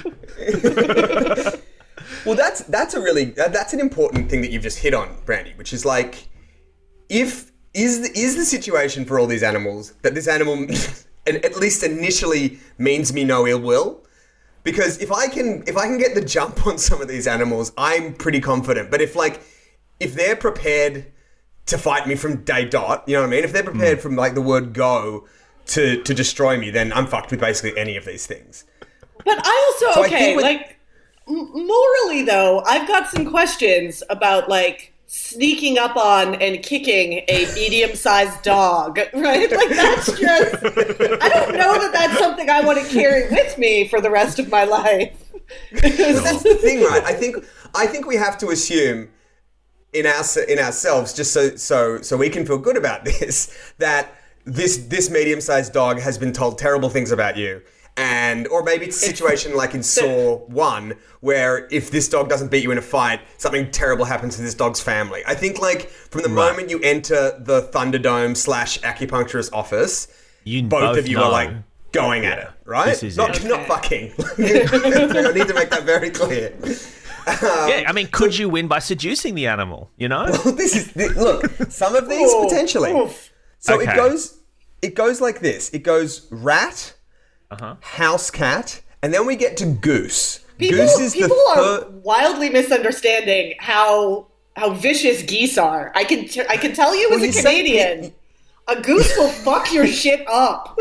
Well, that's that's a really that, that's an important thing that you've just hit on, Brandy, which is like, if is the, is the situation for all these animals that this animal, and at least initially, means me no ill will. Because if I can if I can get the jump on some of these animals, I'm pretty confident. But if like if they're prepared to fight me from day dot, you know what I mean? If they're prepared mm. from like the word go to to destroy me, then I'm fucked with basically any of these things. But I also So I okay, think with- like m- morally though, I've got some questions about like sneaking up on and kicking a medium-sized dog, right? Like that's just I don't know that that's something I want to carry with me for the rest of my life. That's the thing, right? I think I think we have to assume in our in ourselves, just so so so we can feel good about this, that this this medium-sized dog has been told terrible things about you. And, or maybe it's a situation like in Saw one, where if this dog doesn't beat you in a fight, something terrible happens to this dog's family. I think, like, from the Right. moment you enter the Thunderdome slash acupuncturist office, You both, both of you know. are, like, going at it, right? This is not, it. not fucking. I need to make that very clear. Yeah, I mean, could you win by seducing the animal? You know, Well, this is, look, some of these, Ooh, potentially. oof. So Okay. it goes, it goes like this. It goes rat, Uh-huh. house cat, and then we get to goose. People, Goose is people the are third. wildly misunderstanding how how vicious geese are. I can t- I can tell you Well, as a you say- Canadian, you- a goose will fuck your shit up.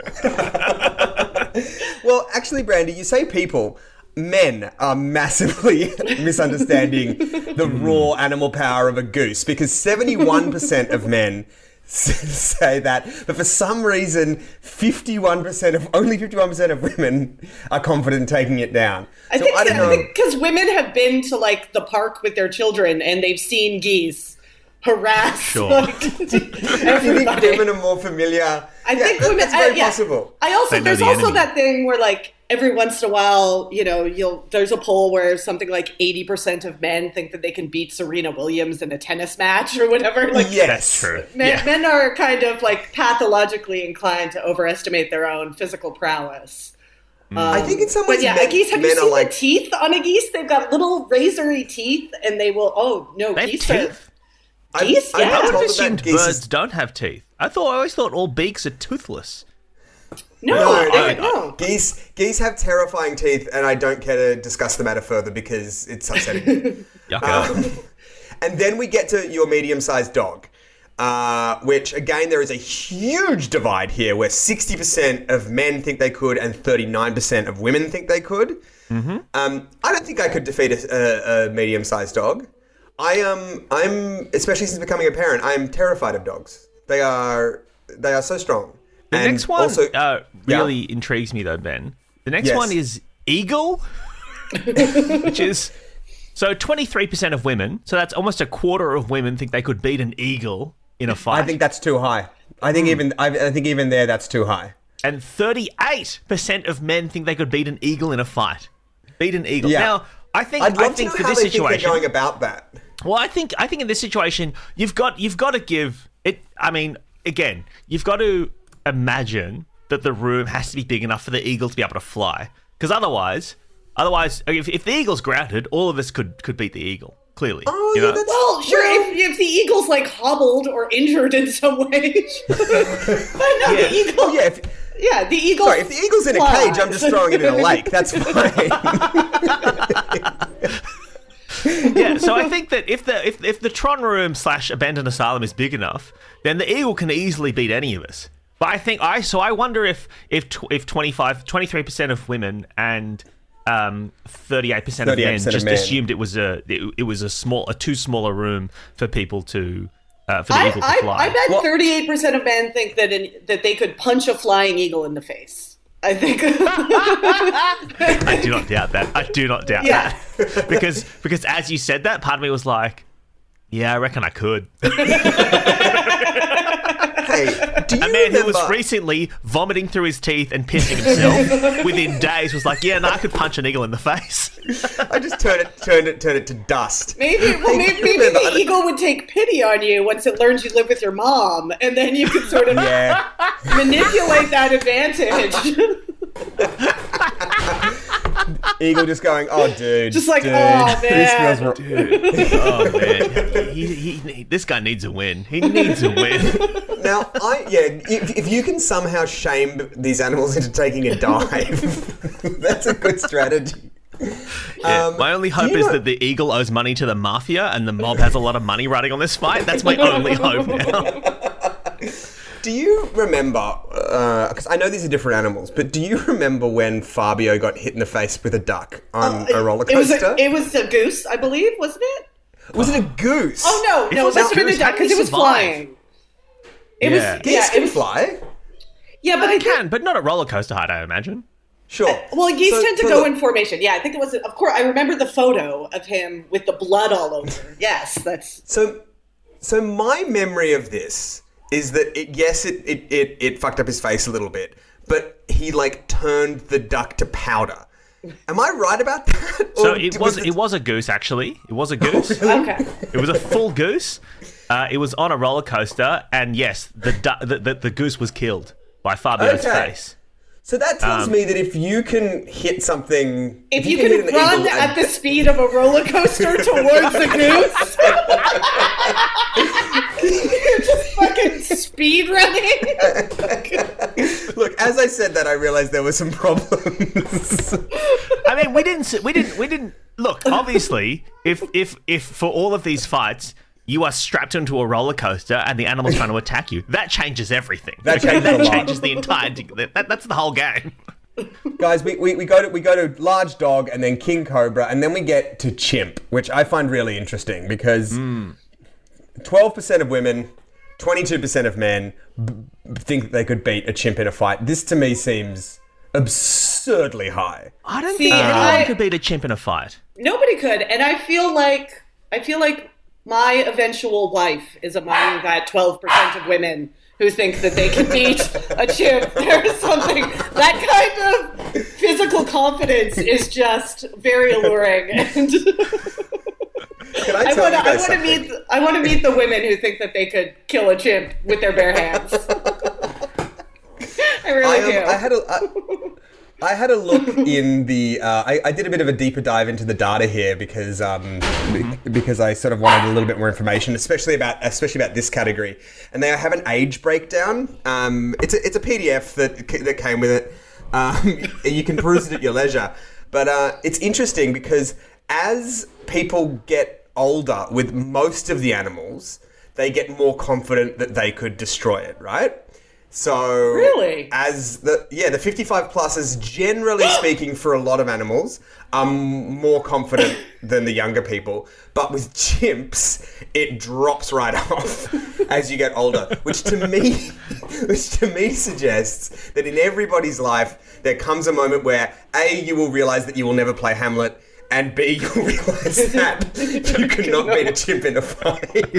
Well, actually, Brandy, you say people. Men are massively misunderstanding the raw animal power of a goose, because seventy-one percent of men s- say that, but for some reason, fifty-one percent of only fifty-one percent of women are confident in taking it down. I So think I don't know. because women have been to like the park with their children and they've seen geese harass Sure. like, Do you think everybody. women are more familiar? I Yeah, think that- women. That's very I, yeah. possible. I also They know there's the also enemy. that thing where like every once in a while, you know, you'll there's a poll where something like eighty percent of men think that they can beat Serena Williams in a tennis match or whatever. Like Yes. that's true. men, Yeah. men are kind of like pathologically inclined to overestimate their own physical prowess. I think in some ways, But yeah, men, a geese. Have men you are seen like the teeth on a geese? They've got little razory teeth, and they will. Oh no, They have geese are. teeth? I'm- Geese? I'm Yeah. I told would have that assumed geese is- birds don't have teeth. I thought I always thought all beaks are toothless. No, No, they, no, no. Geese, geese have terrifying teeth, and I don't care to discuss the matter further because it's upsetting. Yuck. Um, and then we get to your medium-sized dog, uh, which, again, there is a huge divide here where sixty percent of men think they could and thirty-nine percent of women think they could. Mm-hmm. Um, I don't think I could defeat a, a, a medium-sized dog. I am, I'm, especially since becoming a parent, I'm terrified of dogs. They are, they are so strong. The And next one also- uh, Yeah. really intrigues me, though, Ben. The next Yes. one is eagle, which is So twenty-three percent of women, so that's almost a quarter of women think they could beat an eagle in a fight. I think that's too high. I think mm. even I, I think even there that's too high. And thirty-eight percent of men think they could beat an eagle in a fight. Beat an eagle. Yeah. Now, I think I'd love I think to know for how this they situation, think they're going about that. Well, I think I think in this situation, you've got you've got to give it. I mean, again, you've got to imagine that the room has to be big enough for the eagle to be able to fly. Because otherwise, otherwise, if, if the eagle's grounded, all of us could could beat the eagle. Clearly, oh, you yeah, know? that's, well, sure. well, If, if the eagle's like hobbled or injured in some way, but no, Yeah. the eagle. oh, yeah. If, Yeah, the eagle. sorry, if the eagle's in a flies. cage, I'm just throwing it in a lake. That's fine. Yeah, so I think that if the if if the Tron Room slash Abandoned Asylum is big enough, then the eagle can easily beat any of us. But I think I so I wonder if if tw- if twenty-five, twenty-three percent of women and um, thirty-eight percent of men just men. assumed it was a it, it was a small a too small a room for people to uh, for the I, eagle to I, fly. I bet Well- thirty-eight percent of men think that in, that they could punch a flying eagle in the face. I think. I do not doubt that. I do not doubt Yeah. that because because as you said that, part of me was like, yeah, I reckon I could. Hey, do you A man remember? who was recently vomiting through his teeth and pissing himself within days was like, yeah, no, I could punch an eagle in the face. I just turned it, turned it, turned it to dust. Maybe, well, maybe, maybe the eagle would take pity on you once it learns you live with your mom, and then you could sort of Yeah. manipulate that advantage. Eagle just going, oh, dude. Just like, dude, oh, this man. feels wrong. Dude. Oh, man. He, he, he, this guy needs a win. He needs a win. Now, I yeah, if, if you can somehow shame these animals into taking a dive, that's a good strategy. Yeah, Um, my only do hope you is know- that the eagle owes money to the mafia and the mob has a lot of money riding on this fight. That's my only hope now. Do you remember, because I know these are different animals, but do you remember when Fabio got hit in the face with a duck on a roller It was coaster? a, it was a goose, I believe, wasn't it? Was it a goose? Oh no, If no, it it was a must have been a goose, duck how did because he it was survive? flying. It Yeah. was Geese yeah, can it was, fly. yeah, but But I they think, can, but not at roller coaster height, I imagine. Sure. well, geese So- tend to so go look, in formation. Yeah, I think it was. Of course, I remember the photo of him with the blood all over. Yes, that's So, so my memory of this is that it, yes, it, it it it fucked up his face a little bit, but he like turned the duck to powder. Am I right about that? So Or it was it was a goose, actually. It was a goose. okay. It was a full goose. Uh, it was on a roller coaster, and yes, the, du- the, the the goose was killed by Fabio's Okay. face. So that tells Um, me that if you can hit something, If you hit can an run eagle at and- the speed of a roller coaster towards the goose, you're just fucking speed running. Look, as I said that, I realized there were some problems. I mean, we didn't s- we didn't we didn't look. Obviously, if if if for all of these fights you are strapped into a roller coaster and the animal's trying to attack you, that changes everything. That changes that a lot. changes the entire. That, that's the whole game. Guys, we, we, we go to we go to large dog and then king cobra and then we get to chimp, which I find really interesting because twelve percent of women, twenty-two percent of men b- think that they could beat a chimp in a fight. This to me seems absurdly high. I don't See, think anyone I- could beat a chimp in a fight. Nobody could, and I feel like I feel like my eventual wife is among that twelve percent of women who think that they can beat a chimp. There's something, that kind of physical confidence is just very alluring. And Can I I tell want to you I guys want to something? meet I want to meet the women who think that they could kill a chimp with their bare hands. I really I, um, do. I had a I, I had a look in the. Uh, I, I did a bit of a deeper dive into the data here because um, be- because I sort of wanted a little bit more information, especially about especially about this category. And they have an age breakdown. Um, it's a it's a P D F that that came with it. Um, you can peruse it at your leisure. But uh, it's interesting because as people get older with most of the animals, they get more confident that they could destroy it. Right. So Really? as the yeah the fifty-five pluses, generally speaking, for a lot of animals, are more confident than the younger people. But with chimps, it drops right off as you get older, which to me, which to me suggests that in everybody's life there comes a moment where A, you will realize that you will never play Hamlet, and B, you'll realise that you cannot beat a chimp in a fight.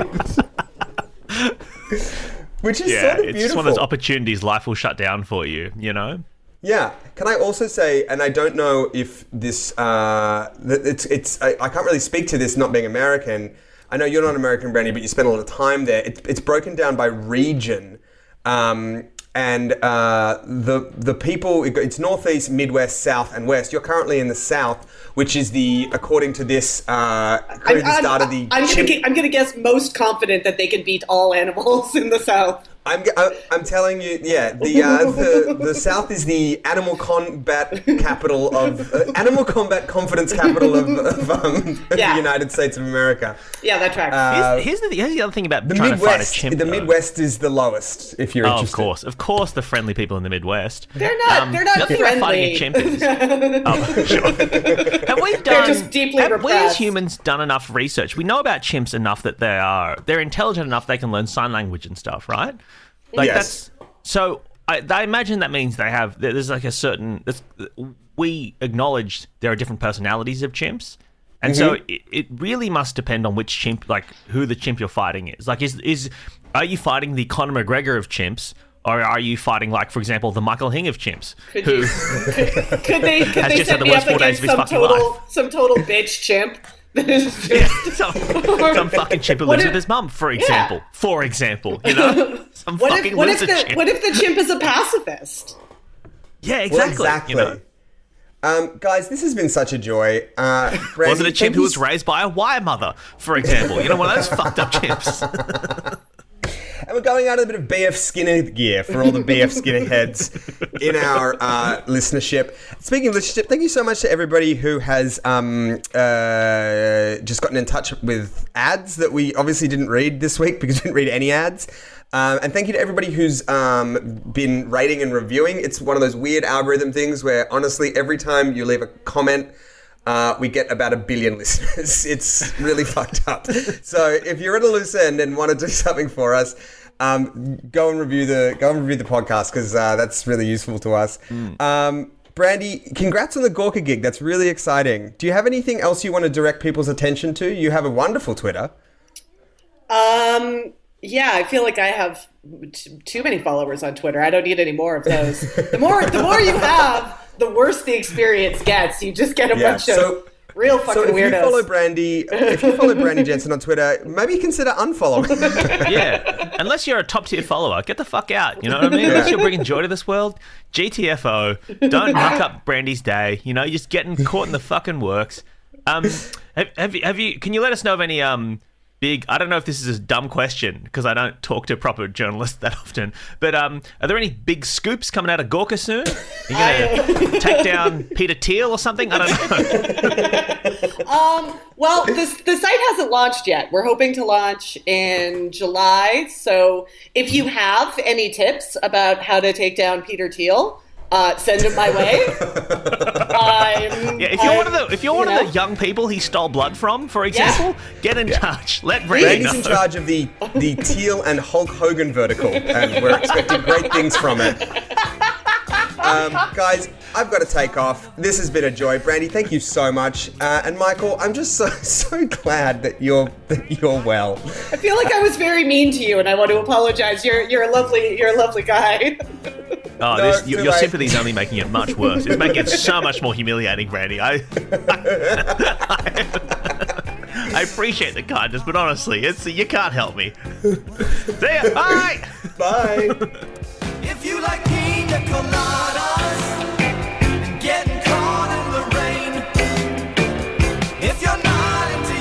Which is Yeah, sort of it's beautiful. just one of those opportunities life will shut down for you, you know? Yeah. Can I also say, and I don't know if this, uh, th- it's, it's, I, I can't really speak to this not being American. I know you're not American, Brandy, but you spend a lot of time there. It's, it's broken down by region. Um, and uh, the the people, it's Northeast, Midwest, South, and West. You're currently in the South, which is the, according to this, uh, according to this data, the I'm chimp- gonna, I'm gonna guess most confident that they can beat all animals in the South. I'm, I'm telling you, yeah, the, uh, the the South is the animal combat capital of uh, animal combat confidence capital of, of um, Yeah. the United States of America. Yeah, that tracks. Uh, Here's, here's, the, here's the other thing about the trying Midwest, to fight a chimp. the though. Midwest is the lowest. If you're Oh, interested, of course, of course, the friendly people in the Midwest. they're not. Um, they're not the other thing about friendly. fighting a chimp is, oh, sure. Have we done? just deeply have we as repressed. humans done enough research? We know about chimps enough that they are they're intelligent enough they can learn sign language and stuff, right? Like Yes. that's so. I, I imagine that means they have. There's like a certain. It's, we acknowledge there are different personalities of chimps. And so it, it really must depend on which chimp, like who the chimp you're fighting is. Like, is is are you fighting the Conor McGregor of chimps, or are you fighting, like, for example, the Michael Hing of chimps, Could, who you, could, could they could has they just had set the me worst up four days against of his some fucking total life? some total bitch chimp? That is just, yeah, some, some fucking chimp who What lives if- with his mum, for example. Yeah. For example, you know, some What fucking if what if loser the chimp. what if the chimp is a pacifist? yeah, Well, exactly. exactly. You know? Um, guys, this has been such a joy. Uh, Brandy, Was it a thank chimp you who was s- raised by a wire mother, for example? You know, one of those fucked up chimps. And we're going out of a bit of B F Skinner gear for all the B F Skinner heads in our uh, listenership. Speaking of listenership, thank you so much to everybody who has um, uh, just gotten in touch with ads that we obviously didn't read this week because we didn't read any ads. Um, and thank you to everybody who's um, been rating and reviewing. It's one of those weird algorithm things where, honestly, every time you leave a comment, Uh, we get about a billion listeners. It's really fucked up. So if you're at a loose end and want to do something for us, um, go and review the go and review the podcast because uh, that's really useful to us. Mm. Um, Brandy, congrats on the Gorka gig. That's really exciting. Do you have anything else you want to direct people's attention to? You have a wonderful Twitter. Um, yeah, I feel like I have t- too many followers on Twitter. I don't need any more of those. The more the more you have, the worse the experience gets. You just get a Yeah, bunch of so- real fucking So if weirdos. you follow Brandy, if you follow Brandy Jensen on Twitter, maybe consider unfollowing. Yeah, unless you're a top tier follower, get the fuck out. You know what I mean? Unless you're bringing joy to this world, G T F O. Don't muck up Brandy's day. You know, you're just getting caught in the fucking works. Um, have, have you? Have you? Can you let us know of any um big? I don't know if this is a dumb question because I don't talk to proper journalists that often. But um, are there any big scoops coming out of Gorka soon? Are you gonna take down Peter Thiel or something? I don't know. Um, well, this, the site hasn't launched yet. We're hoping to launch in July. So if you have any tips about how to take down Peter Thiel, uh, send them my way. I'm, Yeah, if you're I'm, one of the if you're one you of know. the young people he stole blood from, for example, get in touch. Let Brandy Brandy's know. in charge of the the Teal and Hulk Hogan vertical, and we're expecting great things from it. Um, guys, I've got to take off. This has been a joy. Brandy, thank you so much. Uh, and Michael, I'm just so so glad that you're that you're well. I feel like I was very mean to you, and I want to apologize. You're you're a lovely you're a lovely guy. Oh, No, this, too your, your late. sympathy is only making it much worse. It's making it so much more humiliating, Brandy. I, I appreciate the kindness, but honestly, it's you can't help me. See ya. Bye. Bye. If you like pina coladas and getting caught in the rain, if you're not into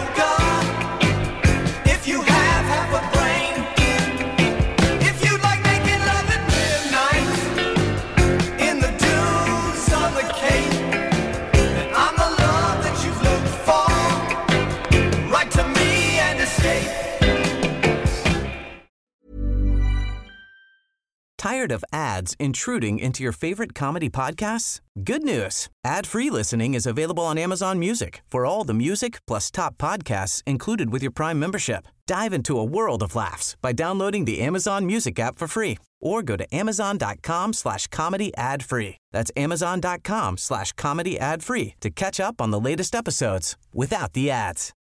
yoga, if you have half a brain, if you like making love at midnight in the dunes on the Cape, then I'm the love that you've looked for. Write to me and escape. Tired of ads intruding into your favorite comedy podcasts? Good news. Ad-free listening is available on Amazon Music for all the music plus top podcasts included with your Prime membership. Dive into a world of laughs by downloading the Amazon Music app for free or go to amazon.com slash comedy ad free. That's amazon.com slash comedy ad free to catch up on the latest episodes without the ads.